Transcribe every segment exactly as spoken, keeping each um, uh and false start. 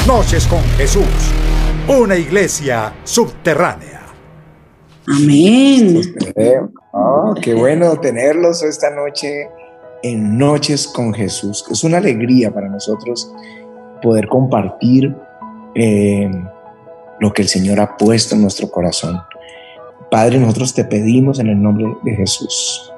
Noches con Jesús, una iglesia subterránea. Amén. Oh, qué bueno tenerlos esta noche en Noches con Jesús. Es una alegría para nosotros poder compartir eh, lo que el Señor ha puesto en nuestro corazón. Padre, nosotros te pedimos en el nombre de Jesús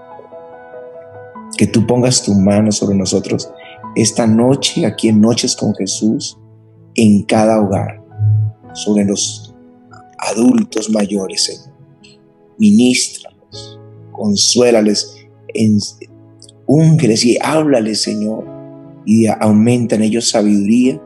que tú pongas tu mano sobre nosotros esta noche, aquí en Noches con Jesús, en cada hogar, sobre los adultos mayores, Señor. Ministralos, consuélales, úngeles y háblales, Señor, y aumenta en ellos sabiduría,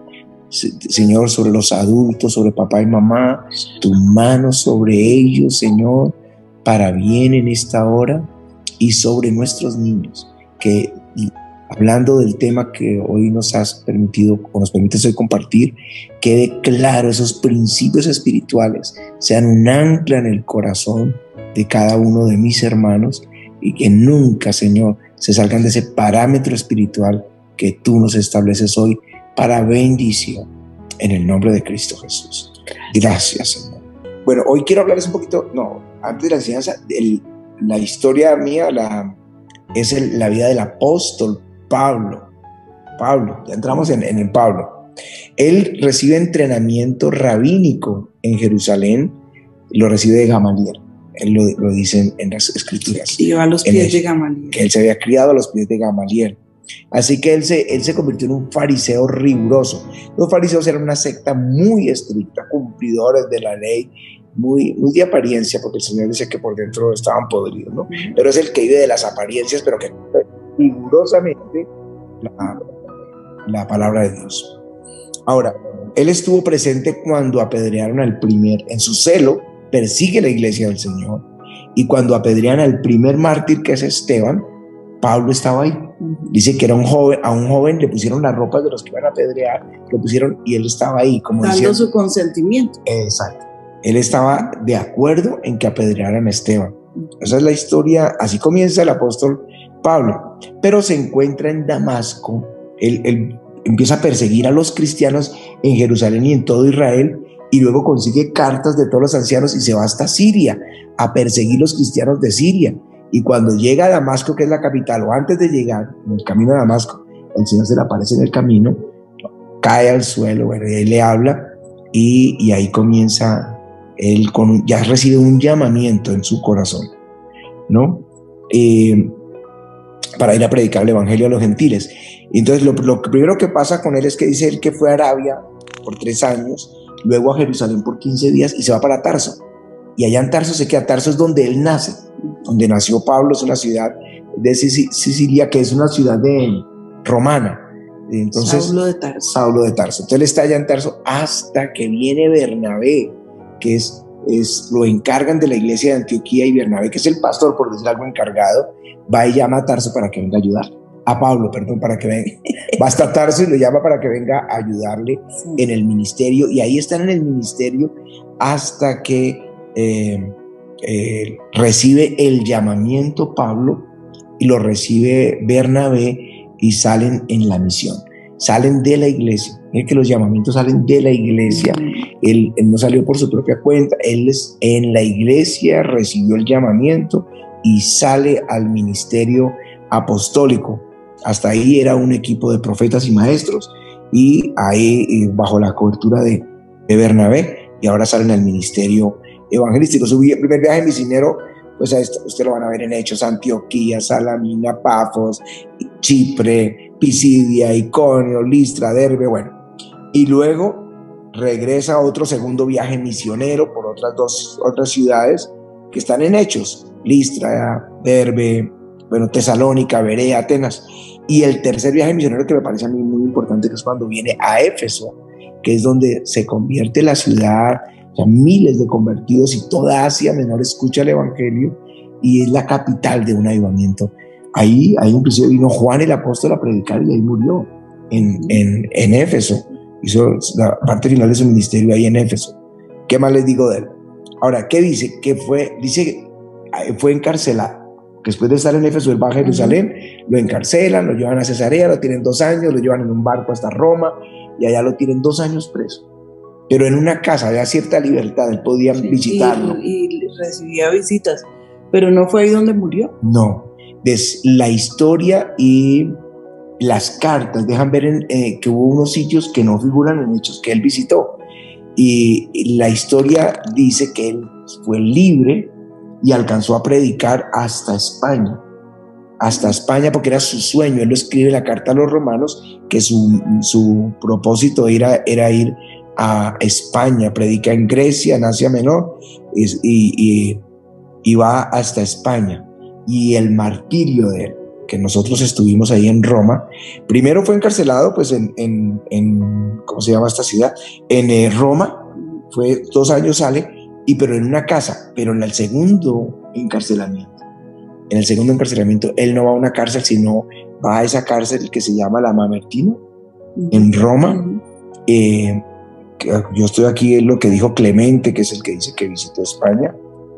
Señor, sobre los adultos, sobre papá y mamá, tu mano sobre ellos, Señor, para bien en esta hora, y sobre nuestros niños, que hablando del tema que hoy nos has permitido, o nos permites hoy compartir, quede claro esos principios espirituales, sean un ancla en el corazón de cada uno de mis hermanos, y que nunca, Señor, se salgan de ese parámetro espiritual que tú nos estableces hoy para bendición, en el nombre de Cristo Jesús. Gracias, Señor. Bueno, hoy quiero hablarles un poquito, no, antes de la enseñanza, el, la historia mía la, es el, la vida del apóstol Pablo. Pablo, ya entramos en, en el Pablo. Él recibe entrenamiento rabínico en Jerusalén, lo recibe de Gamaliel. Él lo, lo dice en las escrituras. Y a los pies el, de Gamaliel. Que él se había criado a los pies de Gamaliel. Así que él se, él se convirtió en un fariseo riguroso. Los fariseos eran una secta muy estricta, cumplidores de la ley, muy, muy de apariencia, porque el Señor dice que por dentro estaban podridos, ¿no? Pero es el que vive de las apariencias, pero que rigurosamente la, la palabra de Dios. Ahora, él estuvo presente cuando apedrearon al primer, en su celo, persigue la iglesia del Señor, y cuando apedrean al primer mártir, que es Esteban, Pablo estaba ahí. Dice que era un joven, a un joven le pusieron las ropas de los que iban a apedrear, lo pusieron y él estaba ahí, como dando diciendo, su consentimiento. Exacto. Él estaba de acuerdo en que apedrearan a Esteban. Esa es la historia, así comienza el apóstol Pablo. Pero se encuentra en Damasco, él, él empieza a perseguir a los cristianos en Jerusalén y en todo Israel, y luego consigue cartas de todos los ancianos y se va hasta Siria a perseguir los cristianos de Siria. Y cuando llega a Damasco, que es la capital, o antes de llegar, en el camino a Damasco, el Señor se le aparece en el camino, cae al suelo, bueno, y él le habla, y, y ahí comienza, él con, ya recibe un llamamiento en su corazón, ¿no? Eh, para ir a predicar el evangelio a los gentiles. Y entonces lo, lo primero que pasa con él es que dice él que fue a Arabia por tres años, luego a Jerusalén por quince días y se va para Tarso. Y allá en Tarso se queda. Tarso es donde él nace, donde nació Pablo, es una ciudad de Sicilia, que es una ciudad de, romana. Entonces, Saulo de Tarso. Saulo de Tarso. Entonces él está allá en Tarso hasta que viene Bernabé, que es, es lo encargan de la iglesia de Antioquía, y Bernabé, que es el pastor, por decir algo, encargado, va y llama a Tarso para que venga a ayudar. A Pablo, perdón, para que venga. Va hasta Tarso y lo llama para que venga a ayudarle sí. en el ministerio. Y ahí están en el ministerio hasta que eh, eh, recibe el llamamiento Pablo y lo recibe Bernabé y salen en la misión. Salen de la iglesia. Es que los llamamientos salen de la iglesia. Él, él no salió por su propia cuenta. Él es, en la iglesia recibió el llamamiento y sale al ministerio apostólico. Hasta ahí era un equipo de profetas y maestros, y ahí eh, bajo la cobertura de, de Bernabé, y ahora salen al ministerio evangelístico. Su primer viaje misionero, pues esto, usted lo van a ver en Hechos: Antioquía, Salamina, Pafos, Chipre, Pisidia, Iconio, Listra, Derbe, bueno. Y luego regresa a otro segundo viaje misionero por otras dos otras ciudades que están en Hechos: Listra, Derbe, bueno, Tesalónica, Berea, Atenas. Y el tercer viaje misionero, que me parece a mí muy importante, que es cuando viene a Éfeso, que es donde se convierte la ciudad, o sea, miles de convertidos, y toda Asia Menor escucha el evangelio, y es la capital de un avivamiento. Ahí, ahí inclusive vino Juan el apóstol a predicar, y ahí murió en, en, en Éfeso. Hizo la parte final de su ministerio ahí en Éfeso. ¿Qué más les digo de él? Ahora, ¿qué dice? Que fue, dice que fue encarcelado. Después de estar en Éfeso, él va a Jerusalén, uh-huh. lo encarcelan, lo llevan a Cesarea, lo tienen dos años, lo llevan en un barco hasta Roma, y allá lo tienen dos años preso. Pero en una casa había cierta libertad, él podía sí, visitarlo. Y, y recibía visitas, pero no fue ahí donde murió. No, Des, la historia y las cartas dejan ver en, eh, que hubo unos sitios que no figuran en hechos que él visitó. Y, y la historia dice que él fue libre y alcanzó a predicar hasta España. Hasta España, porque era su sueño. Él lo escribe en la carta a los romanos, que su, su propósito era, era ir a España. Predica en Grecia, en Asia Menor, y, y, y va hasta España. Y el martirio de él, que nosotros estuvimos ahí en Roma, primero fue encarcelado pues en, en, en ¿cómo se llama esta ciudad? En eh, Roma, fue dos años sale, y pero en una casa, pero en el segundo encarcelamiento, en el segundo encarcelamiento, él no va a una cárcel, sino va a esa cárcel que se llama la Mamertina, uh-huh. en Roma. Uh-huh. eh, yo estoy aquí en lo que dijo Clemente, que es el que dice que visitó España,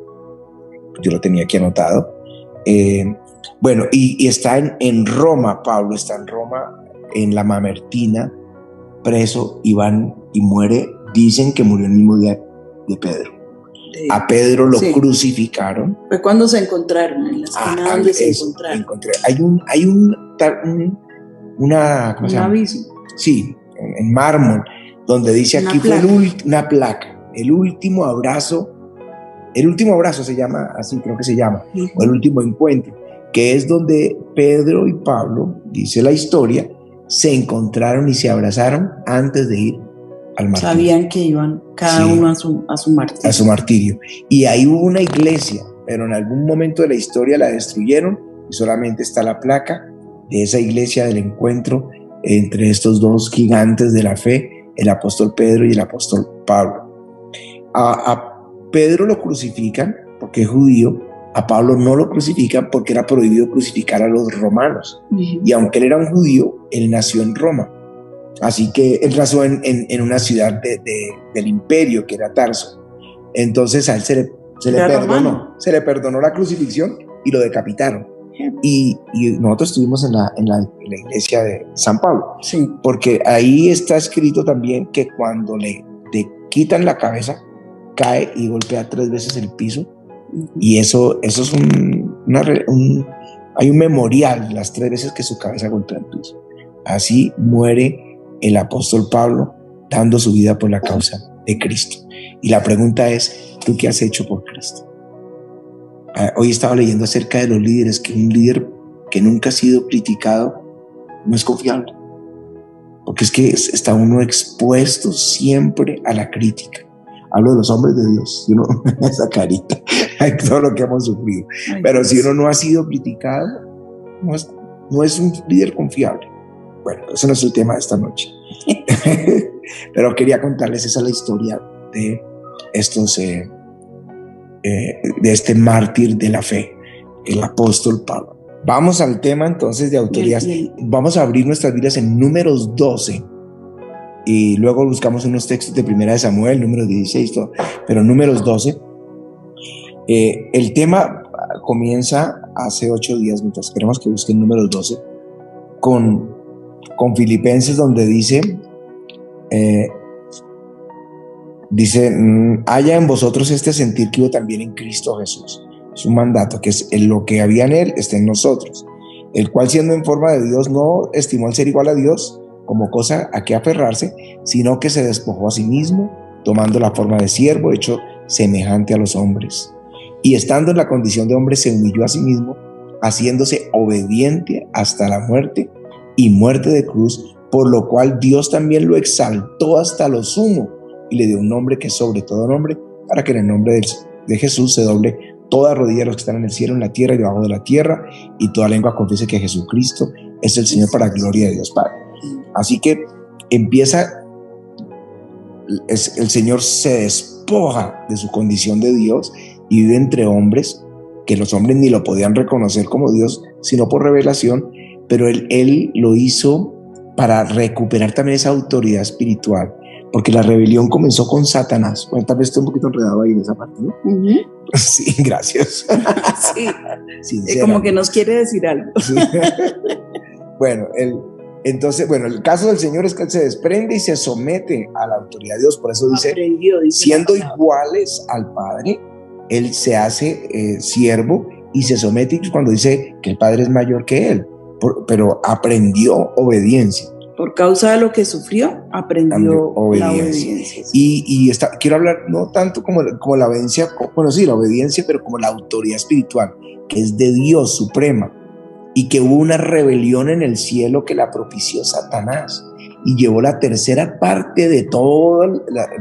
yo lo tenía aquí anotado. Eh, bueno, y, y está en, en Roma, Pablo está en Roma, en la Mamertina, preso, y van y muere, dicen que murió el mismo día de Pedro. Sí. A Pedro lo sí. crucificaron. Fue cuando se encontraron, en la esquina ah, donde es, se encontraron. Encontré. Hay un, hay un, un una, ¿cómo un se llama? aviso. Sí, en, en mármol, donde dice una aquí placa. fue el, una placa, el último abrazo, el último abrazo se llama, así creo que se llama, uh-huh. o el último encuentro, que es donde Pedro y Pablo, dice la historia, se encontraron y se abrazaron antes de ir al martirio. Sabían que iban cada sí, uno a su, a su martirio. A su martirio. Y ahí hubo una iglesia, pero en algún momento de la historia la destruyeron y solamente está la placa de esa iglesia del encuentro entre estos dos gigantes de la fe, el apóstol Pedro y el apóstol Pablo. A, a Pedro lo crucifican porque es judío, a Pablo no lo crucifican porque era prohibido crucificar a los romanos. Uh-huh. Y aunque él era un judío, él nació en Roma. Así que él nació en, en, en una ciudad de, de, del imperio que era Tarso. Entonces a él se le, se le perdonó, romano. se le perdonó la crucifixión y lo decapitaron. Y, y nosotros estuvimos en la, en, la, en la iglesia de San Pablo. Sí. Porque ahí está escrito también que cuando le, le quitan la cabeza, cae y golpea tres veces el piso. Uh-huh. Y eso, eso es un, una, un, hay un memorial las tres veces que su cabeza golpea el piso. Así muere el apóstol Pablo dando su vida por la causa de Cristo. Y la pregunta es, ¿tú qué has hecho por Cristo? Uh, hoy estaba leyendo acerca de los líderes, que un líder que nunca ha sido criticado no es confiable, porque es que está uno expuesto siempre a la crítica. Hablo de los hombres de Dios, y uno, esa carita, todo lo que hemos sufrido. Ay, pero Dios. Si uno no ha sido criticado, no es, no es un líder confiable. Bueno, ese no es el tema de esta noche. Pero quería contarles, esa es la historia de estos, eh, eh, de este mártir de la fe, el apóstol Pablo. Vamos al tema entonces de autoridad. Vamos a abrir nuestras Biblias en Números doce. Y luego buscamos unos textos de Primera de Samuel, Números dieciséis, todo, pero Números doce. Eh, el tema comienza hace ocho días, mientras esperamos que busquen Números doce, con, con Filipenses, donde dice, eh, dice, haya en vosotros este sentir que hubo también en Cristo Jesús. Es un mandato, que es lo que había en él, está en nosotros, el cual siendo en forma de Dios no estimó el ser igual a Dios como cosa a que aferrarse, sino que se despojó a sí mismo, tomando la forma de siervo, hecho semejante a los hombres. Y estando en la condición de hombre, se humilló a sí mismo, haciéndose obediente hasta la muerte, y muerte de cruz, por lo cual Dios también lo exaltó hasta lo sumo, y le dio un nombre que es sobre todo nombre, para que en el nombre de, de Jesús se doble toda rodilla de los que están en el cielo, en la tierra y debajo de la tierra, y toda lengua confiese que Jesucristo es el Señor, para gloria de Dios Padre. Así que empieza, es, el Señor se despoja de su condición de Dios y vive entre hombres, que los hombres ni lo podían reconocer como Dios, sino por revelación, pero Él, él lo hizo para recuperar también esa autoridad espiritual, porque la rebelión comenzó con Satanás. Bueno, tal vez estoy un poquito enredado ahí en esa parte, ¿no? Uh-huh. Sí, gracias. Sí, como que nos quiere decir algo. Sí. Bueno, el Entonces, bueno, el caso del Señor es que Él se desprende y se somete a la autoridad de Dios. Por eso dice, Aprendió, dice siendo iguales al Padre, Él se hace eh, siervo y se somete. Y cuando dice que el Padre es mayor que Él, por, pero aprendió obediencia. Por causa de lo que sufrió, aprendió obediencia. La obediencia. Y, y está, quiero hablar no tanto como, como la obediencia, bueno, sí, la obediencia, pero como la autoridad espiritual, que es de Dios suprema, y que hubo una rebelión en el cielo que la propició Satanás y llevó la tercera parte de todos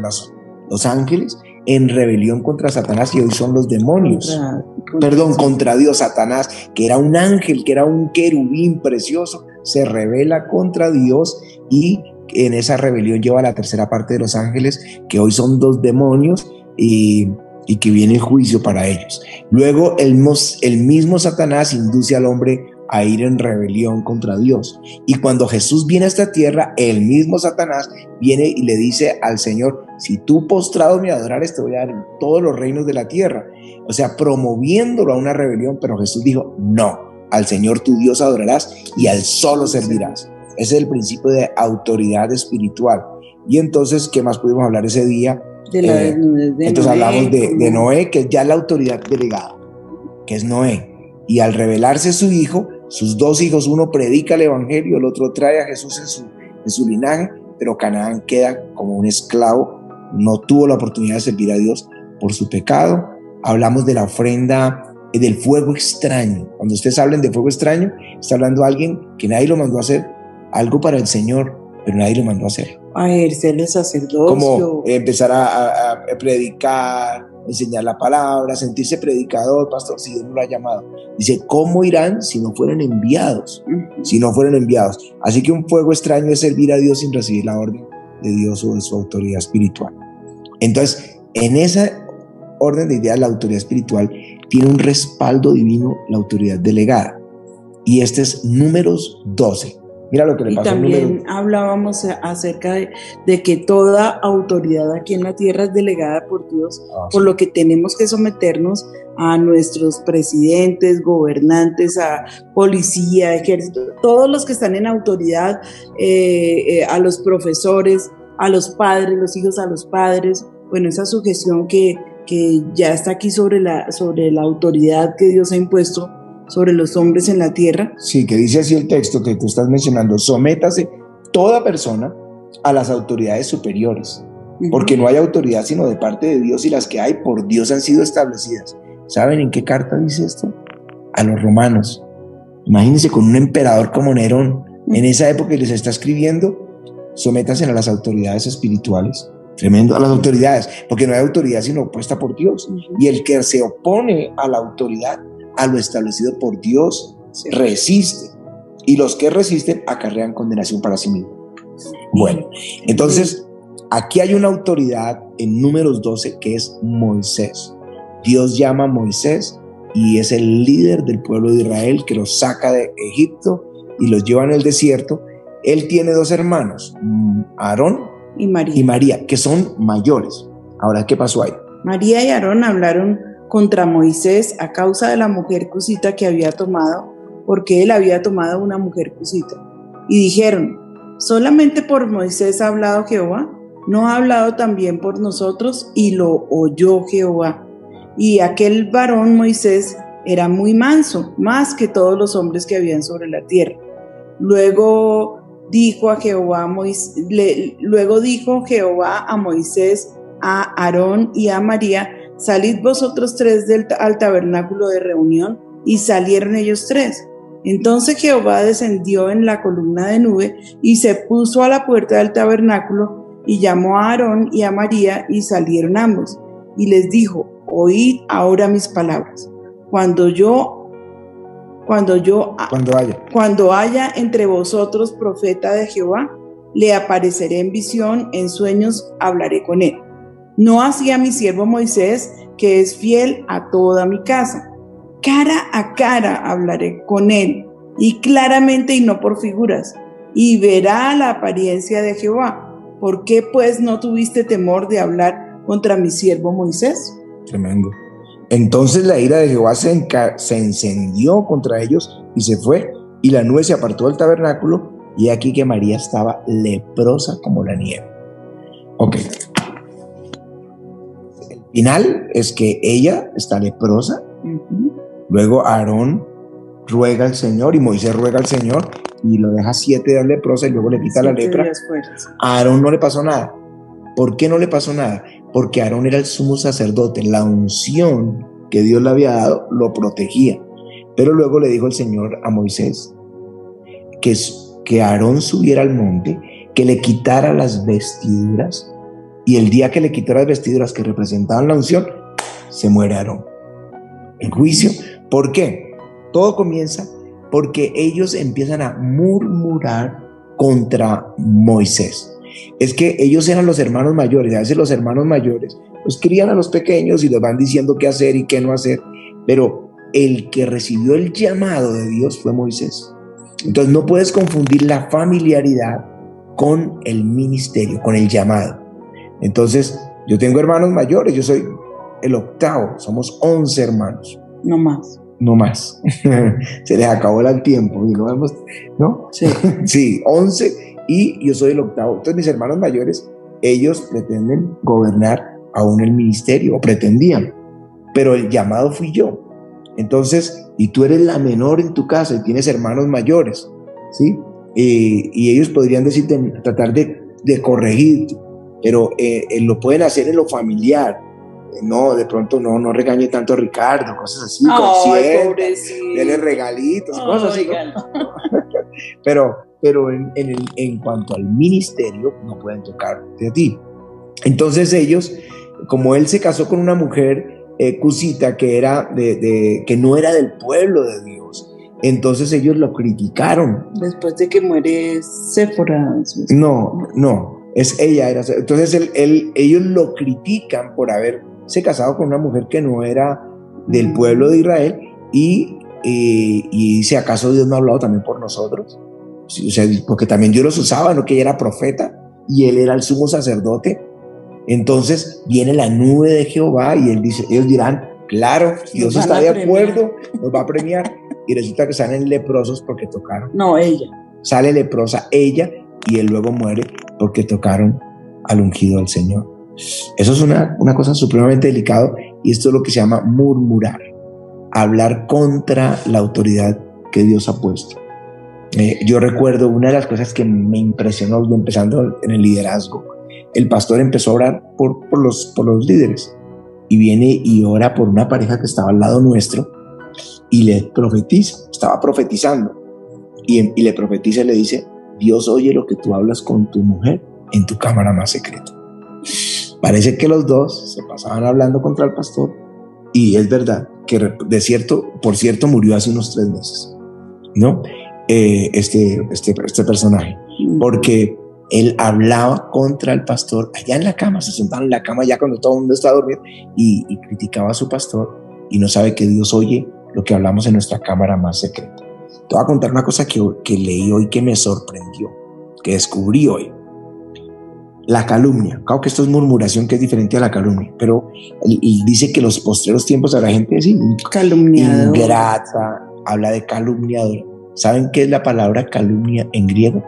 los ángeles en rebelión contra Satanás, y hoy son los demonios. Contra, contra Perdón, Dios. contra Dios. Satanás, que era un ángel, que era un querubín precioso, se rebela contra Dios y en esa rebelión lleva la tercera parte de los ángeles, que hoy son dos demonios, y, y que viene el juicio para ellos. Luego el, el mismo Satanás induce al hombre a ir en rebelión contra Dios. Y cuando Jesús viene a esta tierra, el mismo Satanás viene y le dice al Señor: si tú postrado me adorares, te voy a dar todos los reinos de la tierra. O sea, promoviéndolo a una rebelión, pero Jesús dijo: no, al Señor tu Dios adorarás y al solo servirás. Ese es el principio de autoridad espiritual. Y entonces, ¿qué más pudimos hablar ese día? De la, eh, de entonces Noé, hablamos de, como... de Noé, que es ya la autoridad delegada, que es Noé. Y al revelarse su hijo, sus dos hijos, uno predica el evangelio, el otro trae a Jesús en su, en su linaje, pero Canaán queda como un esclavo, no tuvo la oportunidad de servir a Dios por su pecado. Hablamos de la ofrenda del fuego extraño. Cuando ustedes hablen de fuego extraño, está hablando de alguien que nadie lo mandó a hacer, algo para el Señor, pero nadie lo mandó a hacer. A ejercer el sacerdocio. Como empezar a, a, a predicar, enseñar la palabra, sentirse predicador, pastor, si Dios no lo ha llamado. Dice, ¿cómo irán si no fueron enviados? Uh-huh. Si no fueron enviados. Así que un fuego extraño es servir a Dios sin recibir la orden de Dios o de su autoridad espiritual. Entonces, en esa orden de ideas, la autoridad espiritual tiene un respaldo divino, la autoridad delegada. Y este es Números doce. Mira lo que le y pasó. También número... hablábamos acerca de, de que toda autoridad aquí en la tierra es delegada por Dios, ah, por sí. lo que tenemos que someternos a nuestros presidentes, gobernantes, a policía, ejército, todos los que están en autoridad, eh, eh, a los profesores, a los padres, los hijos a los padres. Bueno, esa sujeción que, que ya está aquí sobre la, sobre la autoridad que Dios ha impuesto sobre los hombres en la tierra. Sí, que dice así el texto que tú estás mencionando: sométase toda persona a las autoridades superiores, uh-huh. porque no hay autoridad sino de parte de Dios, y las que hay por Dios han sido establecidas. ¿Saben en qué carta dice esto? A los romanos. Imagínense, con un emperador como Nerón, uh-huh. en esa época les está escribiendo: sométanse a las autoridades espirituales. Tremendo, a las autoridades, porque no hay autoridad sino opuesta por Dios, uh-huh. y el que se opone a la autoridad, a lo establecido por Dios, se resiste, y los que resisten acarrean condenación para sí mismos. Bueno, entonces aquí hay una autoridad en Números doce que es Moisés. Dios llama a Moisés y es el líder del pueblo de Israel, que los saca de Egipto y los lleva en el desierto. Él tiene dos hermanos, Aarón y María, y María, que son mayores. Ahora, ¿qué pasó ahí? María y Aarón hablaron contra Moisés a causa de la mujer cusita que había tomado, porque él había tomado una mujer cusita. Y dijeron: ¿solamente por Moisés ha hablado Jehová? ¿No ha hablado también por nosotros? Y lo oyó Jehová. Y aquel varón Moisés era muy manso, más que todos los hombres que habían sobre la tierra. Luego dijo a Jehová, Moisés, le, luego dijo Jehová a Moisés, a Aarón y a María: salid vosotros tres del, al tabernáculo de reunión. Y salieron ellos tres. Entonces Jehová descendió en la columna de nube y se puso a la puerta del tabernáculo, y llamó a Aarón y a María, y salieron ambos. Y les dijo: oíd ahora mis palabras. Cuando yo, cuando yo, cuando haya, cuando haya entre vosotros profeta de Jehová, le apareceré en visión, en sueños hablaré con él. No así a mi siervo Moisés, que es fiel a toda mi casa. Cara a cara hablaré con él, y claramente y no por figuras, y verá la apariencia de Jehová. ¿Por qué pues no tuviste temor de hablar contra mi siervo Moisés? Tremendo. Entonces la ira de Jehová se, enca- se encendió contra ellos y se fue, y la nube se apartó del tabernáculo y aquí que María estaba leprosa como la nieve. Ok. El final es que ella está leprosa. Uh-huh. Luego Aarón ruega al Señor y Moisés ruega al Señor y lo deja siete días leprosa y luego le quita siete la lepra. A Aarón no le pasó nada. ¿Por qué no le pasó nada? Porque Aarón era el sumo sacerdote. La unción que Dios le había dado lo protegía. Pero luego le dijo el Señor a Moisés que, que Aarón subiera al monte, que le quitara las vestiduras, y el día que le quitó las vestiduras que representaban la unción, se muere Aarón. El juicio. ¿Por qué? Todo comienza porque ellos empiezan a murmurar contra Moisés. Es que ellos eran los hermanos mayores. A veces los hermanos mayores los crían a los pequeños y les van diciendo qué hacer y qué no hacer. Pero el que recibió el llamado de Dios fue Moisés. Entonces no puedes confundir la familiaridad con el ministerio, con el llamado. Entonces yo tengo hermanos mayores, yo soy el octavo, somos once hermanos. No más. No más. Se les acabó el tiempo y no hemos, ¿no? Sí. Sí, once y yo soy el octavo. Entonces mis hermanos mayores, ellos pretenden gobernar aún el ministerio, o pretendían, pero el llamado fui yo. Entonces, y tú eres la menor en tu casa y tienes hermanos mayores, ¿sí? Eh, y ellos podrían decirte, tratar de, de corregirte, pero eh, eh, lo pueden hacer en lo familiar. No, de pronto no, no regañe tanto a Ricardo, cosas así, consienta, dele regalitos, oh, cosas así, ¿no? pero, pero en, en, el, en cuanto al ministerio, no pueden tocarte a ti. Entonces ellos, como él se casó con una mujer eh, cusita que, era de, de, que no era del pueblo de Dios, entonces ellos lo criticaron. Después de que muere Séfora. No, no, es ella. Era, entonces él, él, ellos lo critican por haber se casado con una mujer que no era del pueblo de Israel y, eh, y dice, ¿acaso Dios no ha hablado también por nosotros? Sí, o sea, porque también Dios los usaba, no que ella era profeta y él era el sumo sacerdote. Entonces viene la nube de Jehová y él dice, ellos dirán, claro, Dios está de acuerdo, nos va a premiar, y resulta que salen leprosos porque tocaron. No, ella. Sale leprosa ella y él luego muere porque tocaron al ungido del Señor. Eso es una, una cosa supremamente delicada y esto es lo que se llama murmurar, hablar contra la autoridad que Dios ha puesto. Eh, yo recuerdo una de las cosas que me impresionó empezando en el liderazgo. El pastor empezó a orar por, por, los, por los líderes y viene y ora por una pareja que estaba al lado nuestro y le profetiza, estaba profetizando y, y le profetiza y le dice, Dios oye lo que tú hablas con tu mujer en tu cámara más secreta. Parece que los dos se pasaban hablando contra el pastor y es verdad que de cierto, por cierto murió hace unos tres meses, ¿no? Eh, este, este, este personaje, porque él hablaba contra el pastor allá en la cama, se sentaba en la cama ya cuando todo el mundo estaba dormido y, y criticaba a su pastor y no sabe que Dios oye lo que hablamos en nuestra cámara más secreta. Te voy a contar una cosa que, que leí hoy que me sorprendió, que descubrí hoy. La calumnia, claro que esto es murmuración que es diferente a la calumnia, pero él, él dice que los postreros tiempos habrá gente así, calumniadora, ingrata, habla de calumniador. ¿Saben qué es la palabra calumnia en griego?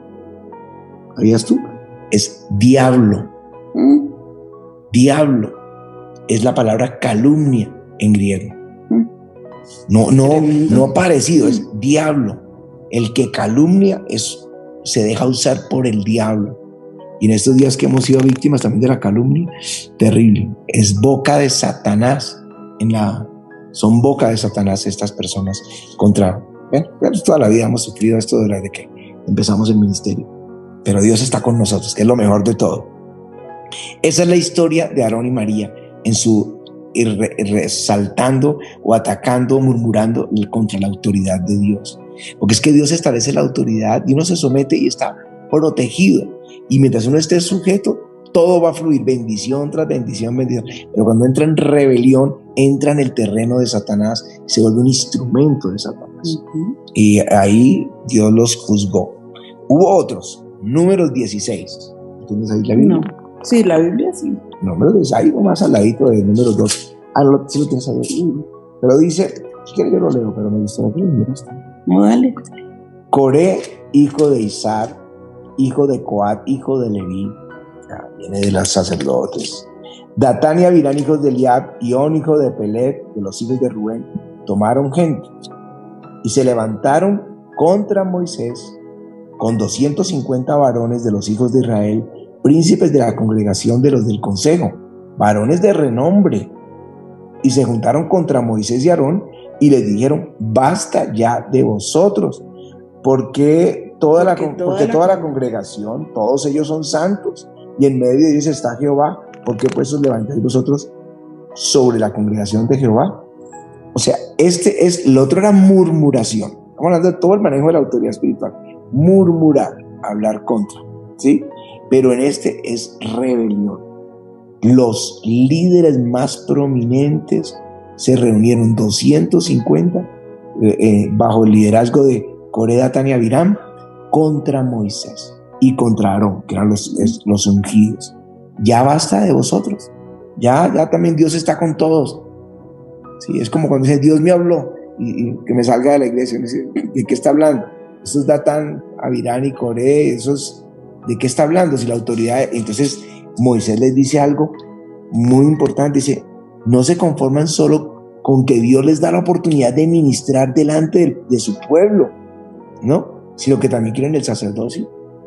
¿Sabías tú? Es diablo. ¿Mm? Diablo es la palabra calumnia en griego. ¿Mm? No, no, no parecido, es diablo. El que calumnia es, se deja usar por el diablo. Y en estos días que hemos sido víctimas también de la calumnia, terrible. Es boca de Satanás. En la, son boca de Satanás estas personas contra... Bueno, toda la vida hemos sufrido esto desde que empezamos el ministerio. Pero Dios está con nosotros, que es lo mejor de todo. Esa es la historia de Aarón y María en su resaltando o atacando o murmurando contra la autoridad de Dios. Porque es que Dios establece la autoridad y uno se somete y está protegido. Y mientras uno esté sujeto, todo va a fluir, bendición tras bendición, bendición. Pero cuando entra en rebelión, entra en el terreno de Satanás, se vuelve un instrumento de Satanás. Uh-huh. Y ahí Dios los juzgó. Hubo otros, Números dieciséis. ¿Tienes ahí la Biblia? No. Sí, la Biblia sí. Números dieciséis, ahí más al ladito de Números dos. Ah, no, sí lo tienes ahí. Uh-huh. Pero dice, si quieres yo lo leo, pero me gustaría que lo miraste. No, dale. Coré hijo de Izar, hijo de Coat, hijo de Leví, ya, viene de los sacerdotes. Datán y Abirán, hijos de Eliab, y On, hijo de Pelet, de los hijos de Rubén, tomaron gente y se levantaron contra Moisés con doscientos cincuenta varones de los hijos de Israel, príncipes de la congregación de los del consejo, varones de renombre, y se juntaron contra Moisés y Aarón y les dijeron: basta ya de vosotros, porque toda, porque la, toda, porque la, toda la congregación, todos ellos son santos, y en medio de ellos está Jehová. ¿Por qué pues os levantáis vosotros sobre la congregación de Jehová? O sea, este es, lo otro era murmuración. Estamos hablando de todo el manejo de la autoridad espiritual. Murmurar, hablar contra, ¿sí? Pero en este es rebelión. Los líderes más prominentes se reunieron, doscientos cincuenta, eh, eh, bajo el liderazgo de Coré, Datán y Abiram, contra Moisés y contra Aarón, que eran los, los ungidos. Ya basta de vosotros. Ya, ya también Dios está con todos. Sí, es como cuando dice: Dios me habló, y, y que me salga de la iglesia. Y dice: ¿de qué está hablando? Esos Datán, Abiram y Coré, esos, ¿de qué está hablando? Si la autoridad. Entonces Moisés les dice algo muy importante. Dice: no se conforman solo con que Dios les da la oportunidad de ministrar delante de, de su pueblo, ¿no? Sino que también quieren el sacerdocio.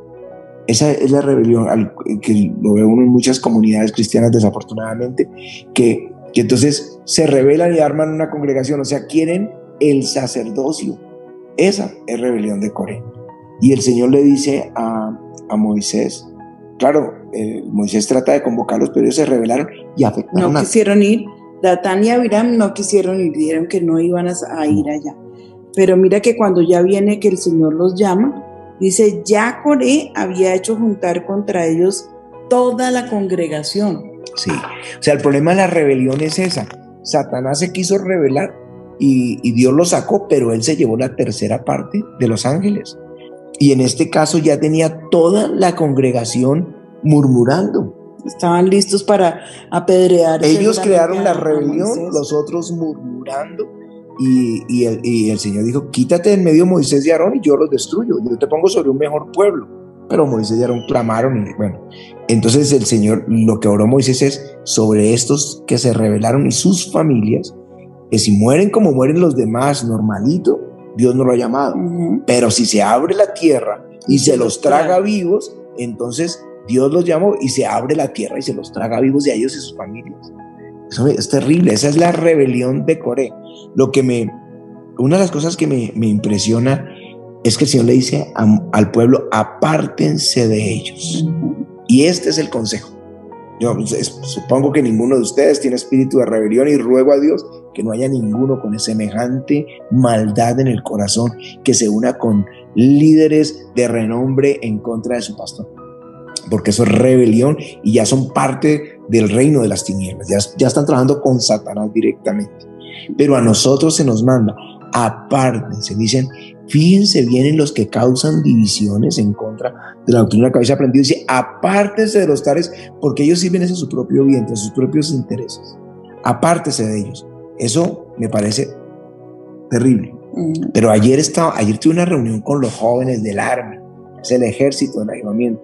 Esa es la rebelión, al, que lo ve uno en muchas comunidades cristianas, desafortunadamente, que, que entonces se rebelan y arman una congregación, o sea, quieren el sacerdocio. Esa es rebelión de Coré. Y el Señor le dice a, a Moisés, claro, eh, Moisés trata de convocarlos, pero ellos se rebelaron y afectaron. No a... quisieron ir. Datán y Abiram no quisieron ir, dijeron que no iban a, a ir allá. Pero mira que cuando ya viene que el Señor los llama, dice: ya Coré había hecho juntar contra ellos toda la congregación. Sí, o sea, el problema de la rebelión es esa. Satanás se quiso rebelar y, y Dios lo sacó, pero él se llevó la tercera parte de los ángeles. Y en este caso ya tenía toda la congregación murmurando. Estaban listos para apedrear. Ellos crearon la rebelión, los otros murmurando. Y, y, el, y el Señor dijo: quítate en medio Moisés y Aarón y yo los destruyo, yo te pongo sobre un mejor pueblo. Pero Moisés y Aarón clamaron y bueno, entonces el Señor, lo que oró Moisés es sobre estos que se rebelaron y sus familias, que si mueren como mueren los demás normalito, Dios no lo ha llamado. Uh-huh. Pero si se abre la tierra y, y se, se los traga, traga vivos, entonces Dios los llamó y se abre la tierra y se los traga vivos de ellos y sus familias. Eso es terrible, esa es la rebelión de Coré. Lo que me, una de las cosas que me, me impresiona es que el Señor le dice a, al pueblo: apártense de ellos. Uh-huh. Y este es el consejo. Yo pues, supongo que ninguno de ustedes tiene espíritu de rebelión y ruego a Dios que no haya ninguno con semejante maldad en el corazón que se una con líderes de renombre en contra de su pastor. Porque eso es rebelión y ya son parte del reino de las tinieblas, ya, ya están trabajando con Satanás directamente. Pero a nosotros se nos manda: apártense. Dicen: fíjense bien en los que causan divisiones en contra de la doctrina que habéis aprendido. Dice: apártense de los tales, porque ellos sirven a su propio bien, a sus propios intereses. Apártense de ellos. Eso me parece terrible. Mm. Pero ayer estaba, ayer tuve una reunión con los jóvenes del Army, es el ejército del avivamiento.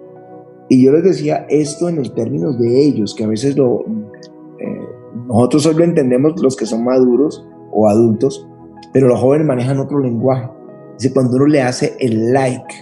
Y yo les decía esto en los términos de ellos, que a veces lo, eh, nosotros solo entendemos los que son maduros o adultos, pero los jóvenes manejan otro lenguaje. Dice: cuando uno le hace el like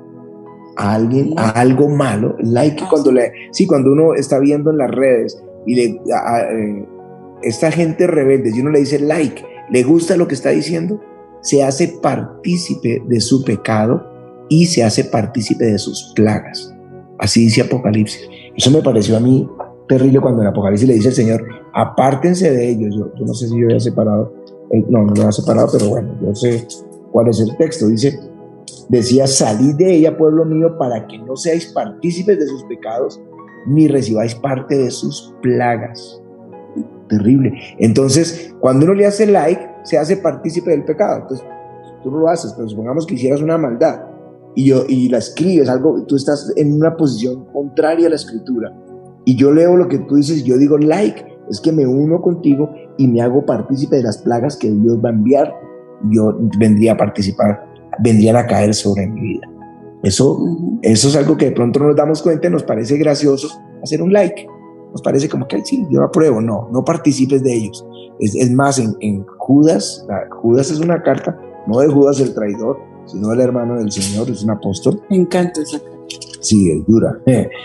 a alguien, a algo malo, like ah, cuando sí. le, sí, cuando uno está viendo en las redes y le, a, a, eh, esta gente rebelde, y uno le dice like, le gusta lo que está diciendo, se hace partícipe de su pecado y se hace partícipe de sus plagas. Así dice Apocalipsis. Eso me pareció a mí terrible cuando en Apocalipsis le dice el Señor: apártense de ellos. Yo, yo no sé si yo había separado, eh, no, no lo había separado, pero bueno, yo sé cuál es el texto. Dice, decía: salid de ella, pueblo mío, para que no seáis partícipes de sus pecados, ni recibáis parte de sus plagas. Terrible. Entonces, cuando uno le hace like, se hace partícipe del pecado. Entonces, tú no lo haces, pero supongamos que hicieras una maldad y, yo, y la escribes, algo, tú estás en una posición contraria a la escritura, y yo leo lo que tú dices y yo digo like, es que me uno contigo y me hago partícipe de las plagas que Dios va a enviar. Yo vendría a participar, vendrían a caer sobre mi vida. Eso, uh-huh. eso es algo que de pronto no nos damos cuenta y nos parece gracioso hacer un like. Nos parece como que sí, yo apruebo. No, no participes de ellos. Es, es más, en, en Judas, la, Judas es una carta, no de Judas el traidor, sino del hermano del Señor, es un apóstol. Me encanta esa carta. Sí, es dura.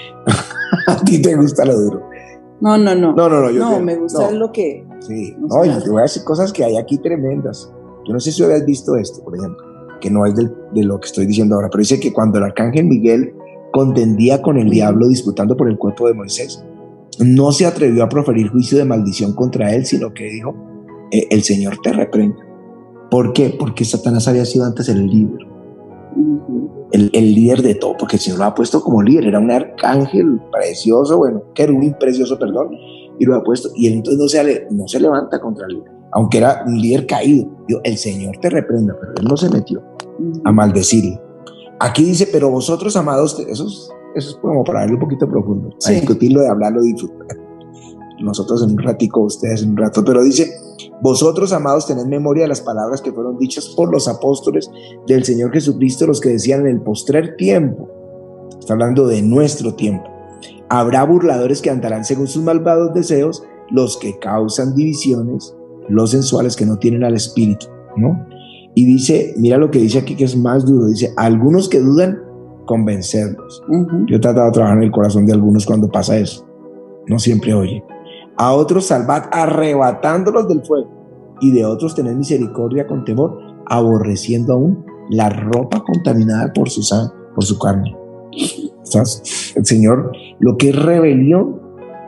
A ti te gusta lo duro. No, no, no. No, no, no. Yo no, te, me gusta no. lo que... Sí, no, no y te voy a decir cosas que hay aquí tremendas. Yo no sé si habías visto esto, por ejemplo, que no es del, de lo que estoy diciendo ahora, pero dice que cuando el arcángel Miguel contendía con el uh-huh. diablo disputando por el cuerpo de Moisés, no se atrevió a proferir juicio de maldición contra él, sino que dijo, eh, el Señor te reprenda. ¿Por qué? Porque Satanás había sido antes el líder. Uh-huh. El, el líder de todo, porque el Señor lo ha puesto como líder, era un arcángel precioso, bueno, querubín precioso, perdón, y lo ha puesto, y él entonces no se, no se levanta contra él, aunque era un líder caído. Dijo, el Señor te reprenda, pero él no se metió uh-huh. a maldecirle. Aquí dice, pero vosotros, amados, eso es, eso es como para verlo un poquito profundo, sí. a discutirlo, de hablarlo, de disfrutar. Nosotros en un ratico, ustedes en un rato, pero dice, vosotros, amados, tened memoria de las palabras que fueron dichas por los apóstoles del Señor Jesucristo, los que decían en el postrer tiempo, está hablando de nuestro tiempo, habrá burladores que andarán según sus malvados deseos, los que causan divisiones, los sensuales que no tienen al Espíritu, ¿no? Y dice, mira lo que dice aquí que es más duro, dice, algunos que dudan, convencerlos. Uh-huh. Yo he tratado de trabajar en el corazón de algunos cuando pasa eso, no siempre oye. A otros salvad arrebatándolos del fuego, y de otros tened misericordia con temor, aborreciendo aún la ropa contaminada por su sangre, por su carne. ¿Sabes? El Señor, lo que es rebelión,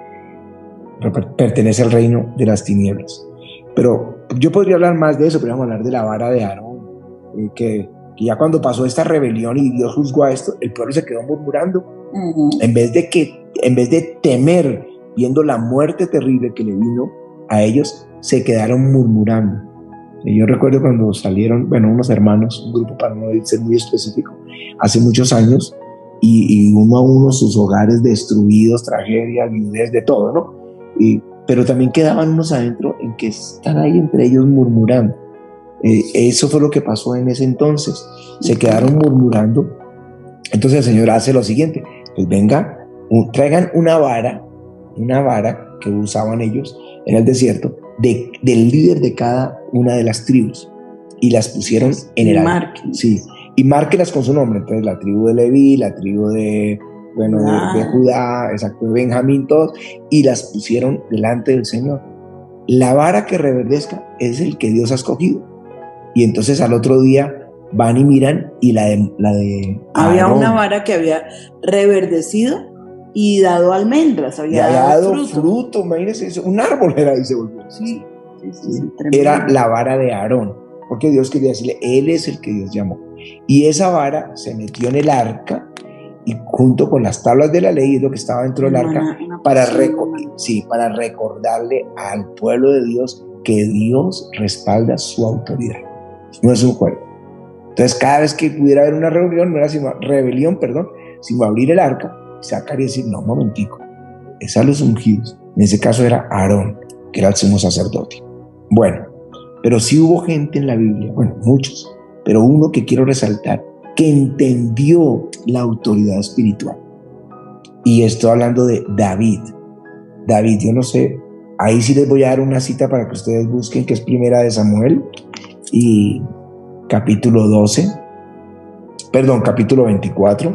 pertenece al reino de las tinieblas. Pero yo podría hablar más de eso, pero vamos a hablar de la vara de Aarón, eh, que, que ya cuando pasó esta rebelión y Dios juzgó a esto, el pueblo se quedó murmurando. Uh-huh. En vez de que, en vez de temer, viendo la muerte terrible que le vino a ellos, se quedaron murmurando. Y yo recuerdo cuando salieron, bueno, unos hermanos, un grupo para no ser muy específico, hace muchos años, y, y uno a uno sus hogares destruidos, tragedia, viudez, de todo, ¿no? Y, pero también quedaban unos adentro en que están ahí entre ellos murmurando. Eh, eso fue lo que pasó en ese entonces. Se quedaron murmurando. Entonces el Señor hace lo siguiente: pues venga, un, traigan una vara, una vara que usaban ellos en el desierto, de, del líder de cada una de las tribus, y las pusieron en el altar. Sí, y márquelas con su nombre. Entonces la tribu de Leví, la tribu de, bueno, ah. de, de Judá, exacto, de Benjamín, todos, y las pusieron delante del Señor. La vara que reverdezca es el que Dios ha escogido. Y entonces al otro día van y miran, y la de, la de había Aarón, una vara que había reverdecido y dado almendras, había dado, dado fruto. fruto, imagínense eso, un árbol era, y se volvió. Sí, sí, sí, sí, era la vara de Aarón, porque Dios quería decirle, él es el que Dios llamó. Y esa vara se metió en el arca, y junto con las tablas de la ley, es lo que estaba dentro del arca, una, una para, reco- sí, para recordarle al pueblo de Dios que Dios respalda su autoridad. No es un juego. Entonces cada vez que pudiera haber una rebelión, no era sino rebelión, perdón, sino abrir el arca, sacar y decir, no, un momentico, es a los ungidos. En ese caso era Aarón, que era el sumo sacerdote. Bueno, pero sí hubo gente en la Biblia, bueno, muchos, pero uno que quiero resaltar, que entendió la autoridad espiritual. Y estoy hablando de David. David, yo no sé, ahí sí les voy a dar una cita para que ustedes busquen, que es Primera de Samuel, y capítulo doce, perdón, capítulo veinticuatro.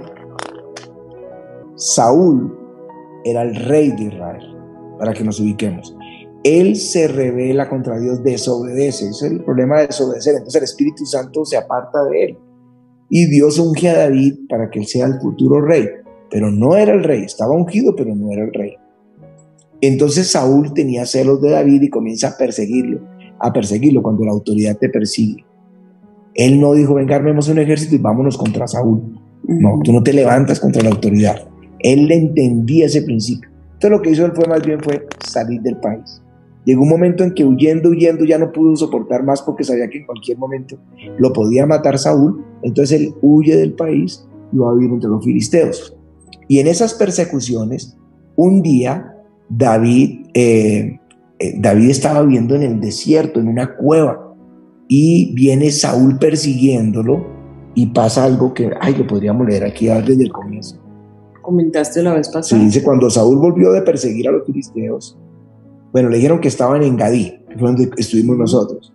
Saúl era el rey de Israel, para que nos ubiquemos. Él se rebela contra Dios, desobedece. Ese es el problema de desobedecer. Entonces el Espíritu Santo se aparta de él. Y Dios unge a David para que él sea el futuro rey. Pero no era el rey, estaba ungido, pero no era el rey. Entonces Saúl tenía celos de David y comienza a perseguirlo, a perseguirlo cuando la autoridad te persigue. Él no dijo, venga, armemos un ejército y vámonos contra Saúl. No, tú no te levantas contra la autoridad. Él entendía ese principio. Entonces lo que hizo él fue más bien fue salir del país. Llegó un momento en que huyendo, huyendo, ya no pudo soportar más porque sabía que en cualquier momento lo podía matar Saúl. Entonces él huye del país y va a vivir entre los filisteos. Y en esas persecuciones, un día David, eh, eh, David estaba viviendo en el desierto, en una cueva, y viene Saúl persiguiéndolo y pasa algo que, ay, lo podríamos leer aquí desde el comienzo. Comentaste la vez pasada. Se dice, cuando Saúl volvió de perseguir a los filisteos, bueno, le dijeron que estaban en Gadí, que fue donde estuvimos nosotros,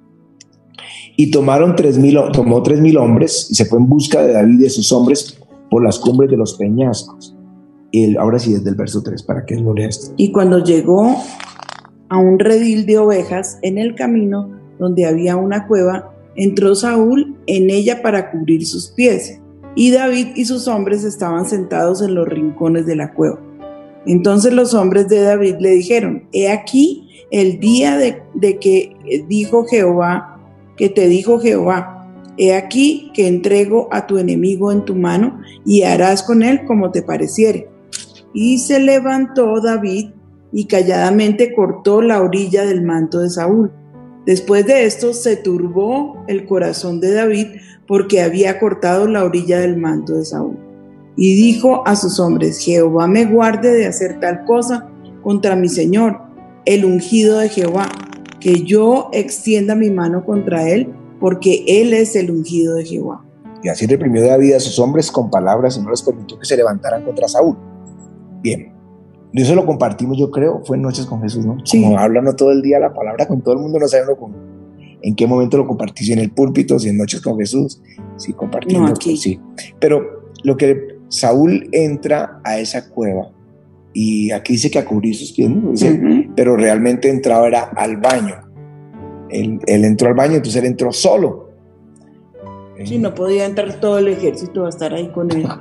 y tomaron tres mil, tomó tres mil hombres, y se fue en busca de David y de sus hombres por las cumbres de los peñascos. El, ahora sí, desde el verso tres, para que lo leas. Y cuando llegó a un redil de ovejas en el camino donde había una cueva, entró Saúl en ella para cubrir sus pies, y David y sus hombres estaban sentados en los rincones de la cueva. Entonces los hombres de David le dijeron: he aquí el día de, de que dijo Jehová, que te dijo Jehová, he aquí que entrego a tu enemigo en tu mano y harás con él como te pareciere. Y se levantó David y calladamente cortó la orilla del manto de Saúl. Después de esto se turbó el corazón de David porque había cortado la orilla del manto de Saúl. Y dijo a sus hombres: Jehová me guarde de hacer tal cosa contra mi señor, el ungido de Jehová, que yo extienda mi mano contra él, porque él es el ungido de Jehová. Y así reprimió David a sus hombres con palabras y no les permitió que se levantaran contra Saúl. Bien, eso lo compartimos, yo creo, fue en Noches con Jesús, ¿no? Sí. Como hablando todo el día la palabra con todo el mundo, no sabemos con, en qué momento lo compartí, si en el púlpito, si en Noches con Jesús, si compartimos, no, aquí. Pues, sí. Pero lo que Saúl entra a esa cueva, y aquí dice que a cubrir sus pies, ¿no? Dice, uh-huh. Pero realmente entraba era al baño. Él, él entró al baño, entonces él entró solo. Sí, no podía entrar todo el ejército a estar ahí con él.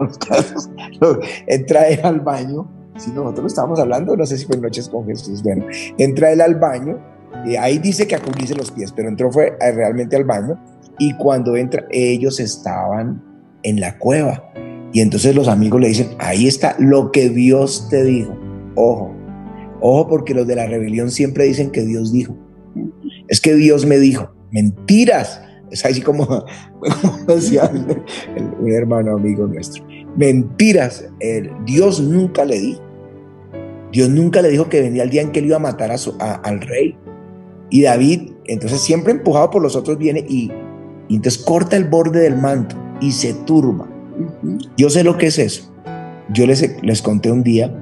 Entra él al baño. Si nosotros lo estábamos hablando, no sé si fue en Noches con Jesús. Bueno, entra él al baño. Y ahí dice que a cubrirse los pies, pero entró fue realmente al baño. Y cuando entra, ellos estaban en la cueva. Y entonces los amigos le dicen: ahí está lo que Dios te dijo. Ojo, ojo, porque los de la rebelión siempre dicen que Dios dijo. Es que Dios me dijo. Mentiras. Es así como, como decía el, el, un hermano amigo nuestro. Mentiras. El, Dios nunca le dijo. Dios nunca le dijo que venía el día en que él iba a matar a su, a, al rey. Y David, entonces siempre empujado por los otros, viene y, y entonces corta el borde del manto y se turba. Uh-huh. Yo sé lo que es eso. Yo les, les conté un día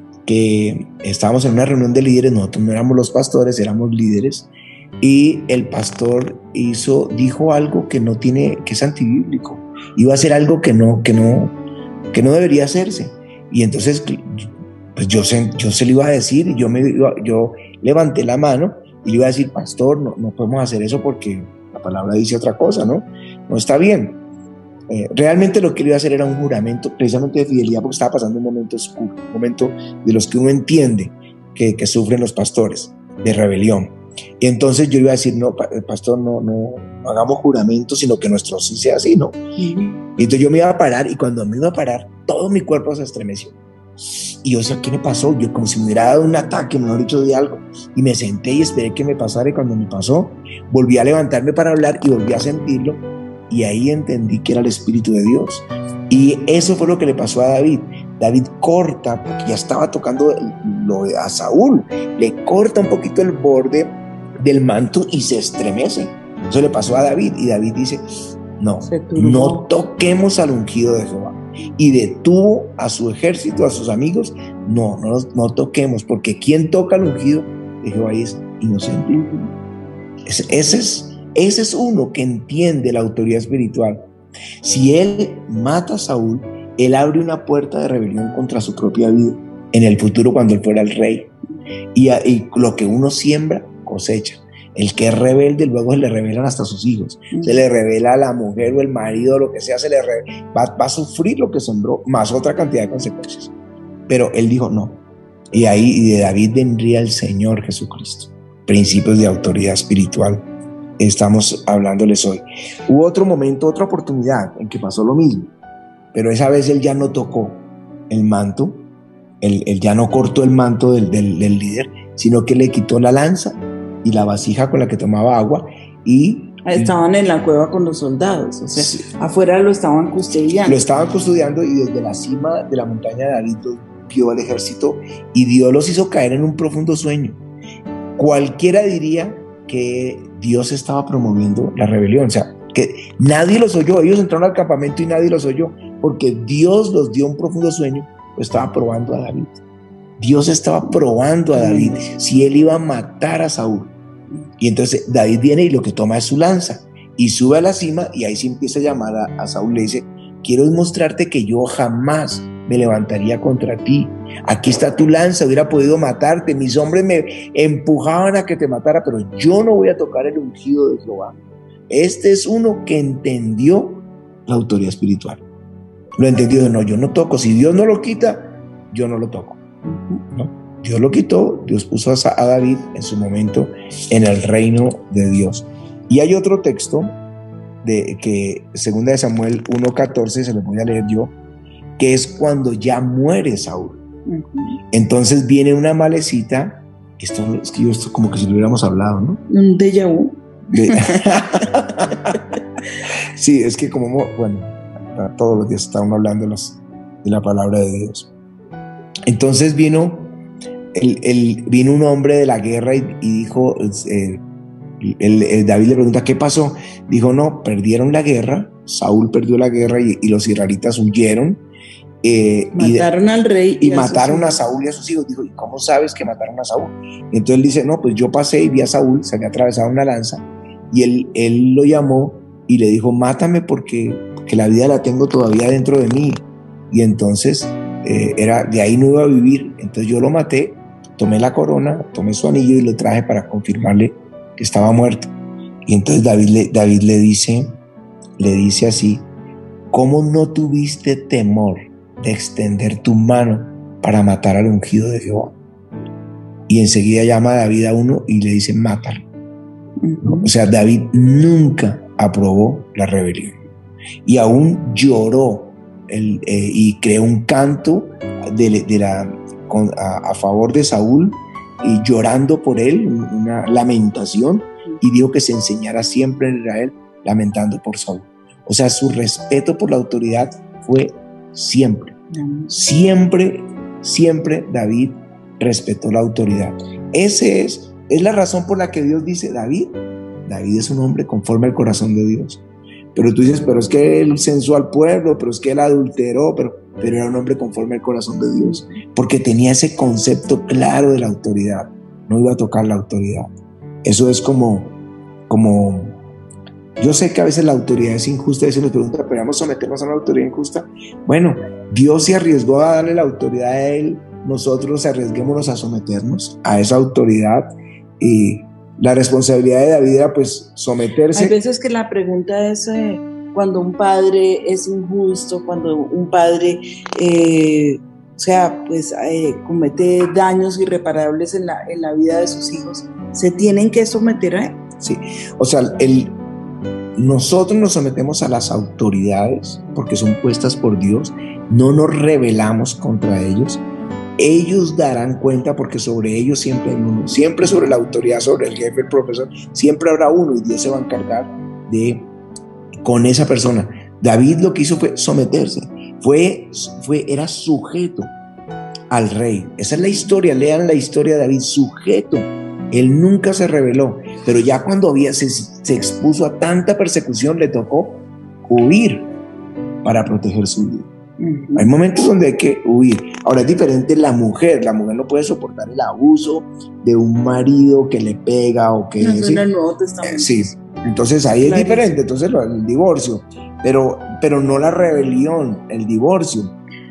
que estábamos en una reunión de líderes. Nosotros no éramos los pastores, éramos líderes. Y el pastor hizo, dijo algo que no tiene, que es antibíblico. Iba a hacer algo que no, que no, que no debería hacerse. Y entonces, pues yo se, yo se lo iba a decir, y yo me iba, yo levanté la mano y le iba a decir: pastor, no, no podemos hacer eso porque la palabra dice otra cosa, ¿no? No está bien. Eh, realmente lo que él iba a hacer era un juramento precisamente de fidelidad, porque estaba pasando un momento oscuro, un momento de los que uno entiende que, que sufren los pastores, de rebelión. Y entonces yo iba a decir: no, pastor, no, no, no hagamos juramento, sino que nuestro sí sea así, ¿no? Uh-huh. Y entonces yo me iba a parar, y cuando me iba a parar, todo mi cuerpo se estremeció. Y yo decía: ¿qué me pasó? Yo como si me hubiera dado un ataque, mejor dicho, de algo. Y me senté y esperé que me pasara, y cuando me pasó, volví a levantarme para hablar y volví a sentirlo. Y ahí entendí que era el Espíritu de Dios. Y eso fue lo que le pasó a David. David corta, porque ya estaba tocando lo de a Saúl, le corta un poquito el borde del manto y se estremece. Eso le pasó a David, y David dice: no, no toquemos al ungido de Jehová. Y detuvo a su ejército, a sus amigos: no, no, no toquemos, porque quien toca al ungido de Jehová es inocente. Ese, ese es Ese es uno que entiende la autoridad espiritual. Si él mata a Saúl, él abre una puerta de rebelión contra su propia vida en el futuro, cuando él fuera el rey. Y, y lo que uno siembra, cosecha. El que es rebelde, luego se le revelan hasta sus hijos. Se le revela a la mujer o el marido, lo que sea, se le re, va, va a sufrir lo que sembró, más otra cantidad de consecuencias. Pero él dijo no. Y ahí y de David vendría el Señor Jesucristo. Principios de autoridad espiritual. Estamos hablándoles hoy. Hubo otro momento, otra oportunidad en que pasó lo mismo, pero esa vez él ya no tocó el manto, él, él ya no cortó el manto del, del, del líder, sino que le quitó la lanza y la vasija con la que tomaba agua. Y estaban en la cueva con los soldados, o sea, sí, afuera lo estaban custodiando. Lo estaban custodiando, y desde la cima de la montaña de David vio al ejército, y Dios los hizo caer en un profundo sueño. Cualquiera diría que Dios estaba promoviendo la rebelión. O sea, que nadie los oyó. Ellos entraron al campamento y nadie los oyó, porque Dios los dio un profundo sueño. Pues estaba probando a David. Dios estaba probando a David si él iba a matar a Saúl. Y entonces David viene y lo que toma es su lanza y sube a la cima, y ahí se empieza a llamar a, a Saúl. Le dice: quiero mostrarte que yo jamás me levantaría contra ti. Aquí está tu lanza, hubiera podido matarte. Mis hombres me empujaban a que te matara, pero yo no voy a tocar el ungido de Jehová. Este es uno que entendió la autoridad espiritual. Lo entendió. No, yo no toco. Si Dios no lo quita, yo no lo toco. ¿No? Dios lo quitó. Dios puso a David en su momento en el reino de Dios. Y hay otro texto de que segunda de Samuel uno catorce, se lo voy a leer yo, que es cuando ya muere Saúl. Uh-huh. Entonces viene una malecita. Esto es que yo esto como que si lo hubiéramos hablado, ¿no? Un déjà vu. De... Sí, es que como, bueno, todos los días estamos hablando de, los, de la palabra de Dios. Entonces vino, el, el, vino un hombre de la guerra y, y dijo, eh, el, el David le pregunta: ¿qué pasó? Dijo: no, perdieron la guerra, Saúl perdió la guerra y, y los israelitas huyeron. Eh, mataron y, al rey y, y mataron a Saúl y a sus hijos. Dijo: ¿y cómo sabes que mataron a Saúl? Y entonces él dice: no, pues yo pasé y vi a Saúl, se había atravesado una lanza, y él, él lo llamó y le dijo: mátame porque, porque la vida la tengo todavía dentro de mí. Y entonces eh, era, de ahí no iba a vivir. Entonces yo lo maté, tomé la corona, tomé su anillo y lo traje para confirmarle que estaba muerto. Y entonces David le, David le dice, le dice así: ¿cómo no tuviste temor de extender tu mano para matar al ungido de Jehová? Y enseguida llama a David a uno y le dice: mátalo. Uh-huh. O sea, David nunca aprobó la rebelión y aún lloró el, eh, y creó un canto de, de la, con, a, a favor de Saúl, y llorando por él, una lamentación, y dijo que se enseñara siempre en Israel lamentando por Saúl. O sea, su respeto por la autoridad fue siempre, siempre, siempre David respetó la autoridad. Ese es, es la razón por la que Dios dice: David, David es un hombre conforme al corazón de Dios. Pero tú dices: pero es que él censó al pueblo, pero es que él adulteró, pero, pero era un hombre conforme al corazón de Dios, porque tenía ese concepto claro de la autoridad. No iba a tocar la autoridad. Eso es como, como yo sé que a veces la autoridad es injusta, y se nos pregunta: ¿pero vamos a someternos a una autoridad injusta? Bueno, Dios se arriesgó a darle la autoridad a él, nosotros arriesguémonos a someternos a esa autoridad. Y la responsabilidad de David era pues someterse. Hay veces que la pregunta es eh, cuando un padre es injusto, cuando un padre eh, o sea, pues eh, comete daños irreparables en la, en la vida de sus hijos, ¿se tienen que someter a él? Sí, o sea, el, nosotros nos sometemos a las autoridades porque son puestas por Dios, no nos rebelamos contra ellos. Ellos darán cuenta, porque sobre ellos siempre hay uno, siempre sobre la autoridad, sobre el jefe, el profesor, siempre habrá uno, y Dios se va a encargar de con esa persona. David lo que hizo fue someterse, fue, fue, era sujeto al rey. Esa es la historia, lean la historia de David, sujeto. Él nunca se rebeló, pero ya cuando había, se, se expuso a tanta persecución, le tocó huir para proteger su vida. Uh-huh. Hay momentos donde hay que huir. Ahora es diferente la mujer. La mujer no puede soportar el abuso de un marido que le pega o que... No, ¿sí? En el Nuevo Testamento. Eh, sí, entonces ahí es diferente. Entonces el divorcio, pero, pero no la rebelión, el divorcio.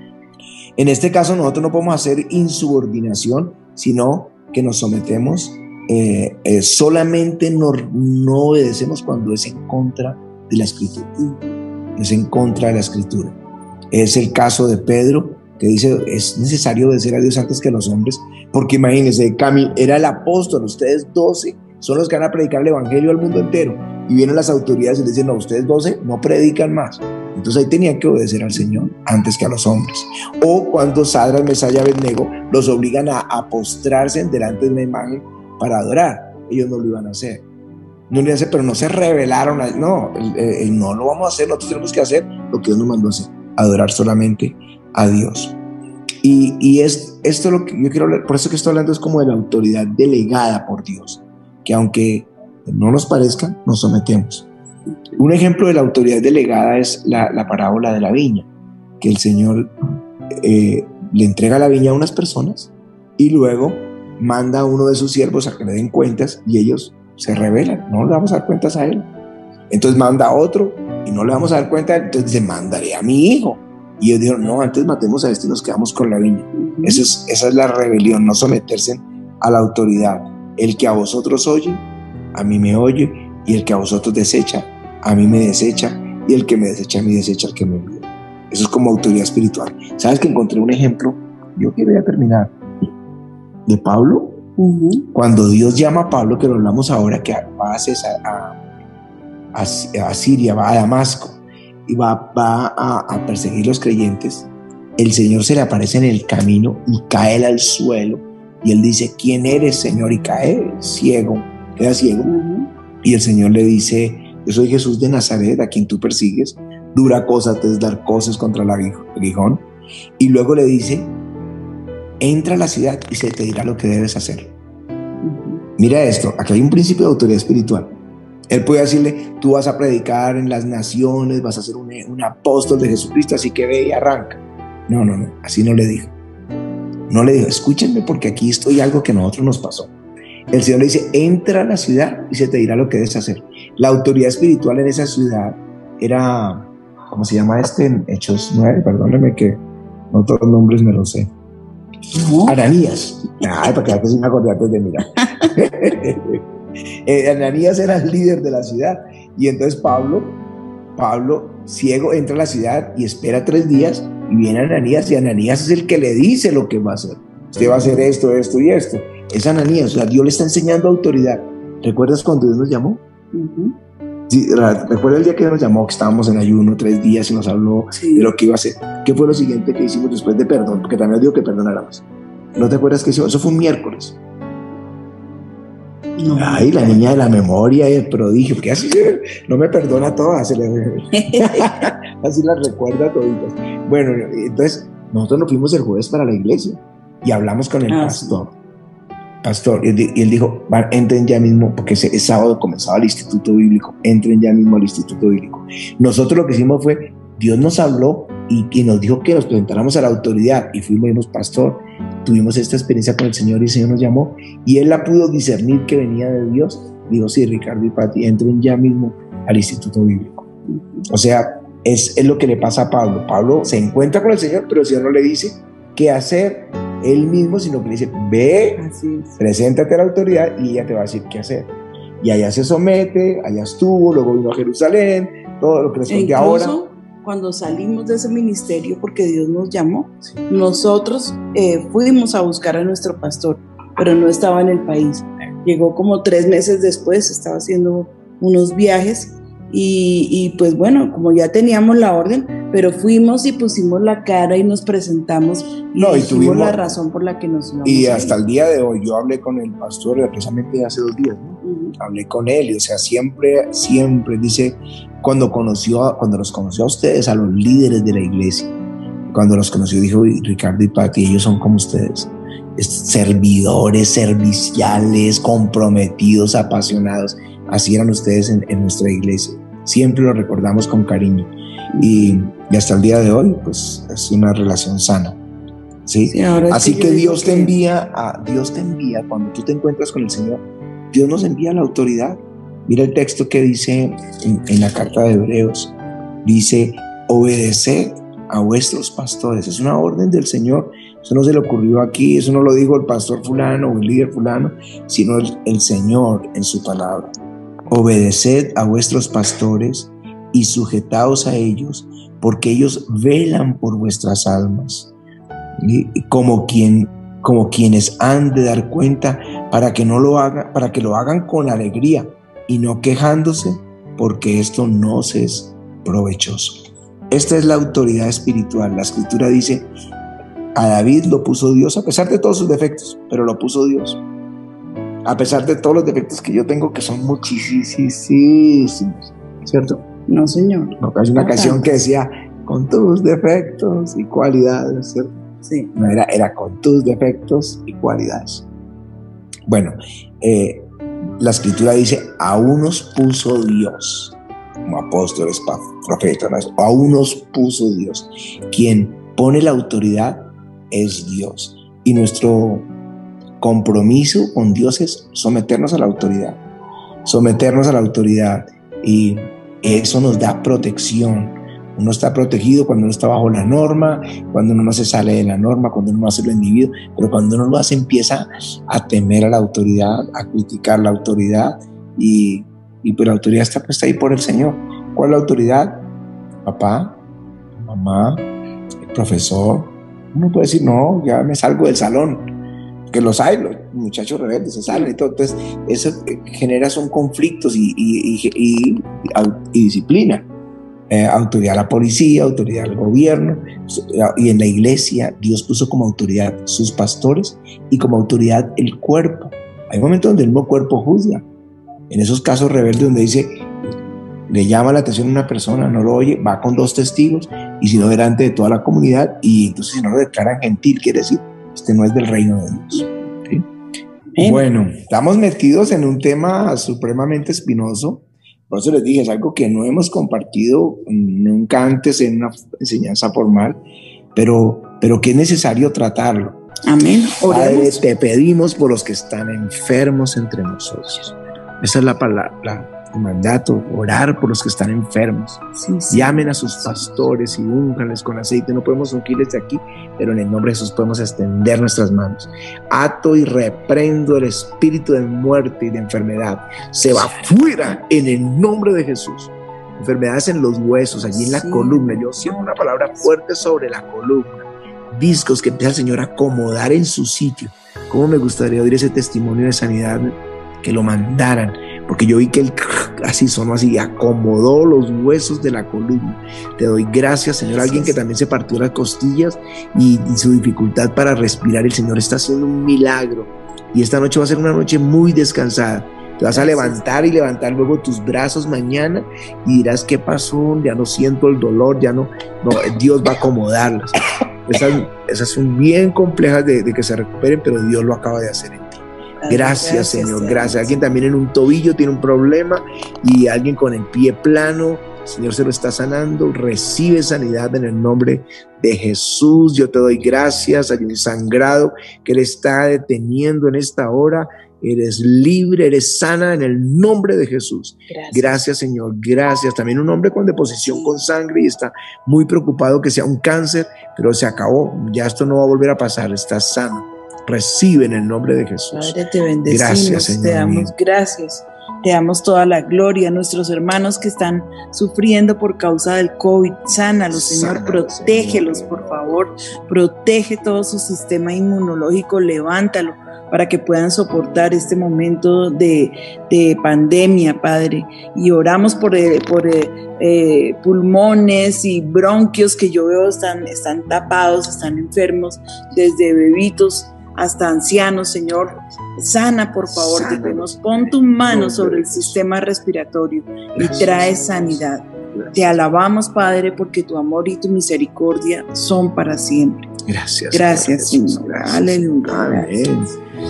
En este caso nosotros no podemos hacer insubordinación, sino que nos sometemos, eh, eh, solamente no, no obedecemos cuando es en contra de la Escritura. Es en contra de la Escritura. Es el caso de Pedro, que dice: es necesario obedecer a Dios antes que a los hombres, porque imagínense, Camil era el apóstol, ustedes doce son los que van a predicar el evangelio al mundo entero, y vienen las autoridades y le dicen: no, ustedes doce no predican más. Entonces ahí tenían que obedecer al Señor antes que a los hombres. O cuando Sadras, Mesach y Abednego los obligan a, a postrarse delante de una imagen para adorar, ellos no lo iban a hacer. No lo iban a hacer, pero no se rebelaron. A, no, el, el, no lo vamos a hacer, nosotros tenemos que hacer lo que Dios nos mandó a hacer: adorar solamente a Dios. Y, y es esto lo que yo quiero hablar, por eso que estoy hablando es como de la autoridad delegada por Dios, que aunque no nos parezca, nos sometemos. Un ejemplo de la autoridad delegada es la, la parábola de la viña, que el Señor eh, le entrega la viña a unas personas y luego manda a uno de sus siervos a que le den cuentas y ellos se rebelan, no le vamos a dar cuentas a él. Entonces manda a otro y no le vamos a dar cuenta, entonces dice, mandaré a mi hijo. Y ellos dijeron, no, antes matemos a este y nos quedamos con la viña. Uh-huh. Esa es, esa es la rebelión, no someterse a la autoridad. El que a vosotros oye, a mí me oye, y el que a vosotros desecha, a mí me desecha, y el que me desecha, a mí desecha al que me envió. Eso es como autoridad espiritual. ¿Sabes que encontré un ejemplo? Yo quería terminar. De Pablo, uh-huh. Cuando Dios llama a Pablo, que lo hablamos ahora, que va a, César, a, a, a Siria, va a Damasco, y va, va a, a perseguir los creyentes, el Señor se le aparece en el camino y cae él al suelo, y él dice, ¿quién eres, Señor? Y cae ciego, queda ciego, uh-huh. Y el Señor le dice, yo soy Jesús de Nazaret, a quien tú persigues, dura cosa te es dar cosas contra el aguijón, y luego le dice, entra a la ciudad y se te dirá lo que debes hacer. Uh-huh. Mira esto, aquí hay un principio de autoridad espiritual. Él puede decirle, tú vas a predicar en las naciones, vas a ser un, un apóstol de Jesucristo, así que ve y arranca. No, no, no, así no le dijo. No le dijo, escúchenme porque aquí estoy algo que a nosotros nos pasó. El Señor le dice, entra a la ciudad y se te dirá lo que debes hacer. La autoridad espiritual en esa ciudad era, ¿cómo se llama este? En Hechos nueve, perdóneme que no todos los nombres me los sé. ¿No? Ananías. Ay, para que antes sí me acordé antes de mirar. eh, Ananías era el líder de la ciudad. Y entonces Pablo, Pablo, ciego, entra a la ciudad y espera tres días. Y viene Ananías, y Ananías es el que le dice lo que va a hacer. Usted va a hacer esto, esto y esto. Es Ananías, o sea, Dios le está enseñando autoridad. ¿Recuerdas cuando Dios nos llamó? Uh-huh. Sí, recuerda el día que nos llamó, que estábamos en ayuno tres días y nos habló sí. de lo que iba a hacer. ¿Qué fue lo siguiente que hicimos después de perdón? Porque también digo que perdonáramos. ¿No te acuerdas que hicimos? Eso fue un miércoles. No. Ay, la niña de la memoria y el prodigio, porque así se, no me perdona todas, se le, así las recuerda toditas. Bueno, entonces nosotros nos fuimos el jueves para la iglesia y hablamos con el ah, pastor. Sí. Pastor, y él dijo, entren ya mismo, porque ese sábado comenzaba el instituto bíblico, entren ya mismo al instituto bíblico. Nosotros lo que hicimos fue, Dios nos habló y, y nos dijo que nos presentáramos a la autoridad, y fuimos, fuimos pastor, tuvimos esta experiencia con el Señor y el Señor nos llamó, y él la pudo discernir que venía de Dios. Dijo, sí, Ricardo y Pati, entren ya mismo al instituto bíblico. O sea, es, es lo que le pasa a Pablo. Pablo se encuentra con el Señor, pero el Señor no le dice qué hacer él mismo, sino que le dice, ve, preséntate a la autoridad y ella te va a decir qué hacer. Y allá se somete, allá estuvo, luego vino a Jerusalén, todo lo que les conté ahora. Cuando salimos de ese ministerio, porque Dios nos llamó, sí. nosotros eh, fuimos a buscar a nuestro pastor, pero no estaba en el país. Llegó como tres meses después, estaba haciendo unos viajes y, y pues bueno, como ya teníamos la orden, pero fuimos y pusimos la cara y nos presentamos y no, dijimos y tuvimos la razón por la que nos íbamos. Y hasta el día de hoy yo hablé con el pastor precisamente hace dos días, ¿no? Uh-huh. Hablé con él y o sea, siempre, siempre dice, cuando conoció, cuando los conoció a ustedes, a los líderes de la iglesia, cuando los conoció dijo, Ricardo y Pati, ellos son como ustedes, servidores, serviciales, comprometidos, apasionados. Así eran ustedes en, en nuestra iglesia. Siempre lo recordamos con cariño. Y, y hasta el día de hoy, pues es una relación sana. ¿Sí? Sí, así que Dios te que... envía, a, Dios te envía, cuando tú te encuentras con el Señor, Dios nos envía a la autoridad. Mira el texto que dice en, en la carta de Hebreos. Dice, obedeced a vuestros pastores. Es una orden del Señor. Eso no se le ocurrió aquí, eso no lo dijo el pastor fulano o el líder fulano, sino el, el Señor en su palabra. Obedeced a vuestros pastores y sujetaos a ellos, porque ellos velan por vuestras almas, y como, quien, como quienes han de dar cuenta, para que, no lo haga, para que lo hagan con alegría y no quejándose, porque esto no os es provechoso. Esta es la autoridad espiritual. La Escritura dice, a David lo puso Dios, a pesar de todos sus defectos, pero lo puso Dios. A pesar de todos los defectos que yo tengo, que son muchísimos, ¿cierto? No, señor. No, hay una canción que decía, con tus defectos y cualidades, ¿cierto? Sí. No, era, era con tus defectos y cualidades. Bueno, eh, la Escritura dice, a unos puso Dios. como apóstoles, profetas, a unos puso Dios. Quien pone la autoridad es Dios. Y nuestro compromiso con Dios es someternos a la autoridad. Someternos a la autoridad. Y eso nos da protección. Uno está protegido cuando uno está bajo la norma, cuando uno no se sale de la norma, cuando uno no hace lo indebido, pero cuando uno lo hace empieza a temer a la autoridad, a criticar la autoridad y, y pues la autoridad está puesta ahí por el Señor. ¿Cuál es la autoridad? Papá, mamá, el profesor. Uno puede decir, no, ya me salgo del salón, que los hay, los muchachos rebeldes se salen y todo. Entonces eso genera son conflictos y, y, y, y, y disciplina. Eh, autoridad a la policía, autoridad al gobierno, y en la iglesia Dios puso como autoridad sus pastores y como autoridad el cuerpo. Hay momentos donde el mismo cuerpo juzga. En esos casos rebeldes donde dice, le llama la atención a una persona, no lo oye, va con dos testigos y si no delante de toda la comunidad, y entonces si no lo declaran gentil, quiere decir, este no es del reino de Dios. ¿Sí? Bueno, estamos metidos en un tema supremamente espinoso. Por eso les dije, es algo que no hemos compartido nunca antes en una enseñanza formal, pero, pero que es necesario tratarlo. Amén. Padre, te pedimos por los que están enfermos entre nosotros. Esa es la palabra, el mandato, orar por los que están enfermos. Sí, sí. Llamen a sus pastores y únganles con aceite. No podemos ungirles de aquí, pero en el nombre de Jesús podemos extender nuestras manos. Ato y reprendo el espíritu de muerte y de enfermedad. Se va fuera en el nombre de Jesús. Enfermedades en los huesos, allí en la sí. columna. Yo siento una palabra fuerte sobre la columna. Discos que empieza el Señor a acomodar en su sitio. ¿Cómo me gustaría oír ese testimonio de sanidad? Que lo mandaran, porque yo vi que él así sonó así, acomodó los huesos de la columna. Te doy gracias, Señor. Alguien que también se partió las costillas y, y su dificultad para respirar, el Señor está haciendo un milagro y esta noche va a ser una noche muy descansada. Te vas a levantar y levantar luego tus brazos mañana y dirás, ¿qué pasó? Ya no siento el dolor, ya no, no Dios va a acomodarlas. Esas, esas son bien complejas de, de que se recuperen, pero Dios lo acaba de hacer en ti. Gracias, gracias, Señor, gracias. gracias. Alguien también en un tobillo tiene un problema y alguien con el pie plano, el Señor se lo está sanando. Recibe sanidad en el nombre de Jesús. Yo te doy gracias. Hay un sangrado que Él está deteniendo en esta hora. Eres libre, eres sana en el nombre de Jesús. Gracias, gracias Señor, gracias. También un hombre con deposición con sangre y está muy preocupado que sea un cáncer, pero se acabó. Ya esto no va a volver a pasar, está sano. Recibe en el nombre de Jesús. Padre, te bendecimos, gracias, Señor, te damos mío. gracias, te damos toda la gloria a nuestros hermanos que están sufriendo por causa del COVID. Sánalos, Señor, Sánalos, protégelos, Señor. Por favor, protege todo su sistema inmunológico, levántalo para que puedan soportar este momento de, de pandemia, Padre. Y oramos por, por eh, pulmones y bronquios que yo veo están, están tapados, están enfermos, desde bebitos hasta ancianos, Señor. Sana, por favor, te pedimos, pon tu mano sobre el sistema respiratorio y trae sanidad. Te alabamos, Padre, porque tu amor y tu misericordia son para siempre. Gracias. Gracias, Señor. Gracias. Aleluya. Amén.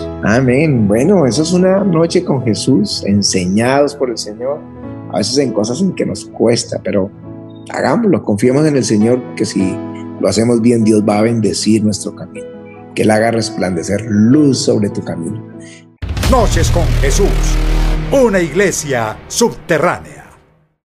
Amén. Bueno, eso es una noche con Jesús, enseñados por el Señor, a veces en cosas en que nos cuesta, pero hagámoslo, confiemos en el Señor, que si lo hacemos bien, Dios va a bendecir nuestro camino, que Él haga resplandecer luz sobre tu camino. Noches con Jesús, una iglesia subterránea.